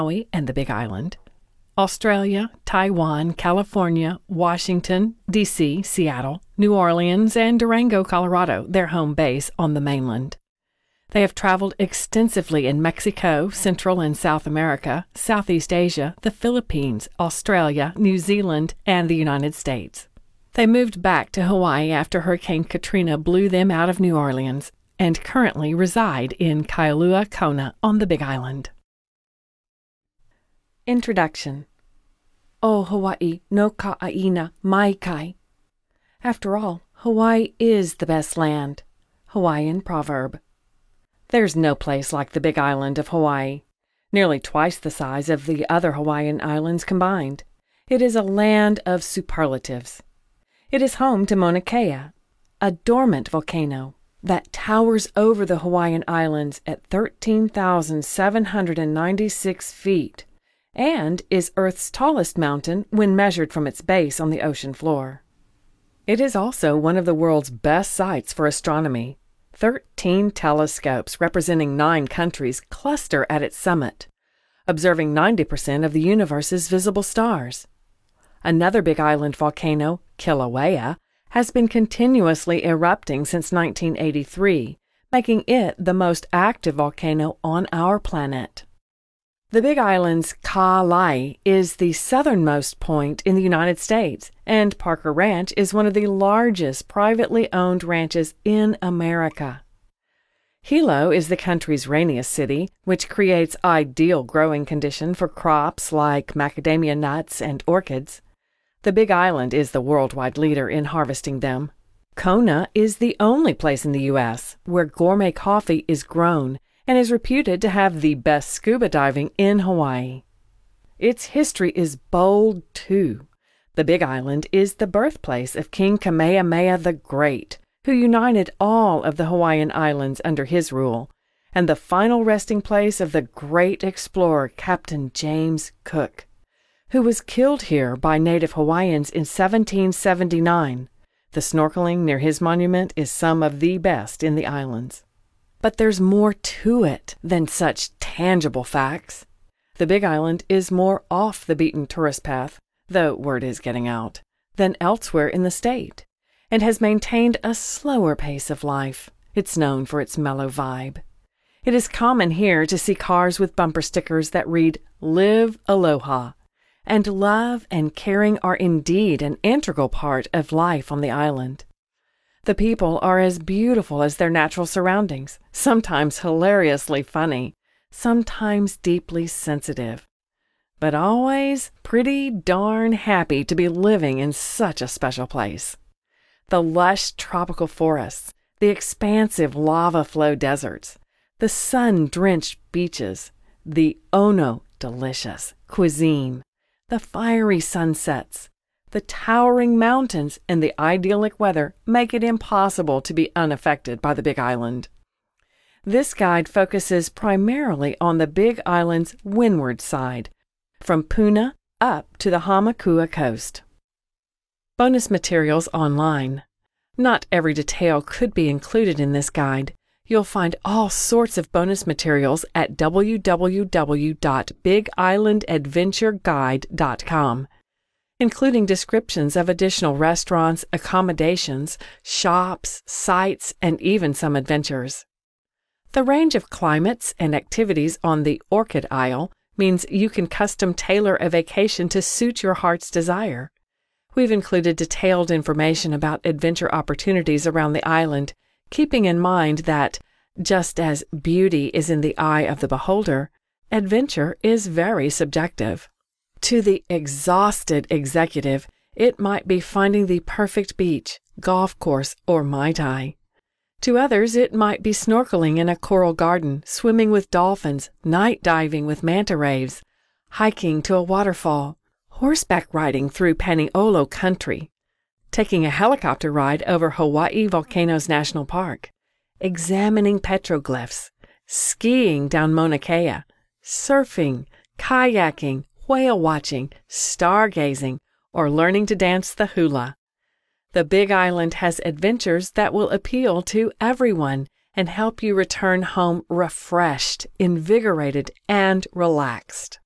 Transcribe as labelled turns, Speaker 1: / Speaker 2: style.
Speaker 1: Maui and the Big Island, Australia, Taiwan, California, Washington, D.C., Seattle, New Orleans, and Durango, Colorado, their home base on the mainland. They have traveled extensively in Mexico, Central and South America, Southeast Asia, the Philippines, Australia, New Zealand, and the United States. They moved back to Hawaii after Hurricane Katrina blew them out of New Orleans and currently reside in Kailua Kona on the Big Island. Introduction. O Hawaii no ka'aina mai kai. After all, Hawaii is the best land. Hawaiian proverb. There's no place like the Big Island of Hawaii, nearly twice the size of the other Hawaiian islands combined. It is a land of superlatives. It is home to Mauna Kea, a dormant volcano that towers over the Hawaiian Islands at 13,796 feet and is Earth's tallest mountain when measured from its base on the ocean floor. It is also one of the world's best sites for astronomy. 13 telescopes representing 9 countries cluster at its summit, observing 90% of the universe's visible stars. Another Big Island volcano, Kilauea, has been continuously erupting since 1983, making it the most active volcano on our planet. The Big Island's Ka'alai is the southernmost point in the United States, and Parker Ranch is one of the largest privately owned ranches in America. Hilo is the country's rainiest city, which creates ideal growing conditions for crops like macadamia nuts and orchids. The Big Island is the worldwide leader in harvesting them. Kona is the only place in the U.S. where gourmet coffee is grown and is reputed to have the best scuba diving in Hawaii. Its history is bold, too. The Big Island is the birthplace of King Kamehameha the Great, who united all of the Hawaiian Islands under his rule, and the final resting place of the great explorer Captain James Cook, who was killed here by native Hawaiians in 1779. The snorkeling near his monument is some of the best in the islands. But there's more to it than such tangible facts. The Big Island is more off the beaten tourist path, though word is getting out, than elsewhere in the state, and has maintained a slower pace of life. It's known for its mellow vibe. It is common here to see cars with bumper stickers that read, "Live Aloha," and love and caring are indeed an integral part of life on the island. The people are as beautiful as their natural surroundings, sometimes hilariously funny, sometimes deeply sensitive, but always pretty darn happy to be living in such a special place. The lush tropical forests, the expansive lava flow deserts, the sun-drenched beaches, the Ono delicious cuisine, the fiery sunsets, the towering mountains, and the idyllic weather make it impossible to be unaffected by the Big Island. This guide focuses primarily on the Big Island's windward side, from Puna up to the Hamakua coast. Bonus materials online. Not every detail could be included in this guide. You'll find all sorts of bonus materials at www.bigislandadventureguide.com. including descriptions of additional restaurants, accommodations, shops, sites, and even some adventures. The range of climates and activities on the Orchid Isle means you can custom tailor a vacation to suit your heart's desire. We've included detailed information about adventure opportunities around the island, keeping in mind that, just as beauty is in the eye of the beholder, adventure is very subjective. To the exhausted executive, it might be finding the perfect beach, golf course, or Mai Tai. To others, it might be snorkeling in a coral garden, swimming with dolphins, night diving with manta rays, hiking to a waterfall, horseback riding through Paniolo country, taking a helicopter ride over Hawaii Volcanoes National Park, examining petroglyphs, skiing down Mauna Kea, surfing, kayaking, whale watching, stargazing, or learning to dance the hula. The Big Island has adventures that will appeal to everyone and help you return home refreshed, invigorated, and relaxed.